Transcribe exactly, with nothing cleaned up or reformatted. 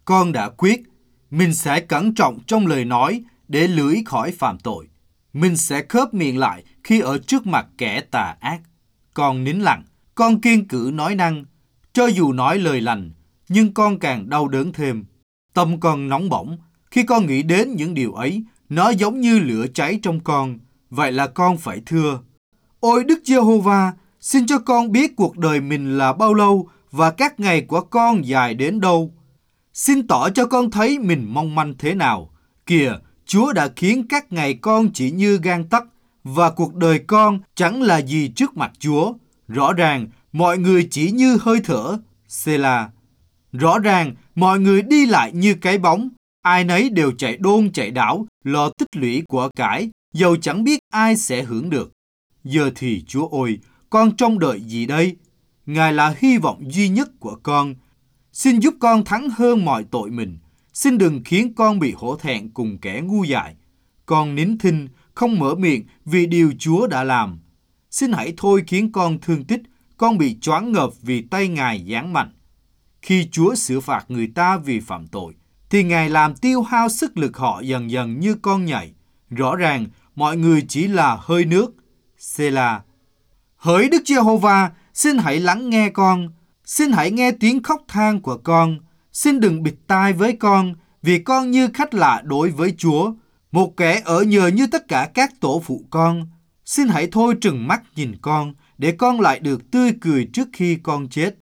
Con đã quyết, mình sẽ cẩn trọng trong lời nói để lưỡi khỏi phạm tội. Mình sẽ khớp miệng lại khi ở trước mặt kẻ tà ác. Con nín lặng, con kiêng cữ nói năng. Cho dù nói lời lành, nhưng con càng đau đớn thêm. Tâm con nóng bỏng. Khi con nghĩ đến những điều ấy, nó giống như lửa cháy trong con. Vậy là con phải thưa: Ôi Đức Giê-hô-va, xin cho con biết cuộc đời mình là bao lâu và các ngày của con dài đến đâu. Xin tỏ cho con thấy mình mong manh thế nào. Kìa, Chúa đã khiến các ngày con chỉ như gang tấc và cuộc đời con chẳng là gì trước mặt Chúa. Rõ ràng, mọi người chỉ như hơi thở. Sê-la. Rõ ràng, mọi người đi lại như cái bóng. Ai nấy đều chạy đôn chạy đảo, lo tích lũy của cải, dầu chẳng biết ai sẽ hưởng được. Giờ thì Chúa ơi, con trông đợi gì đây? Ngài là hy vọng duy nhất của con. Xin giúp con thắng hơn mọi tội mình. Xin đừng khiến con bị hổ thẹn cùng kẻ ngu dại. Con nín thinh, không mở miệng vì điều Chúa đã làm. Xin hãy thôi khiến con thương tích, con bị choáng ngợp vì tay Ngài giáng mạnh. Khi Chúa xử phạt người ta vì phạm tội, thì Ngài làm tiêu hao sức lực họ dần dần như con nhảy. Rõ ràng, mọi người chỉ là hơi nước. Sê-la. Hỡi Đức Giê-hô-va, xin hãy lắng nghe con. Xin hãy nghe tiếng khóc than của con. Xin đừng bịt tai với con, vì con như khách lạ đối với Chúa, một kẻ ở nhờ như tất cả các tổ phụ con. Xin hãy thôi trừng mắt nhìn con, để con lại được tươi cười trước khi con chết.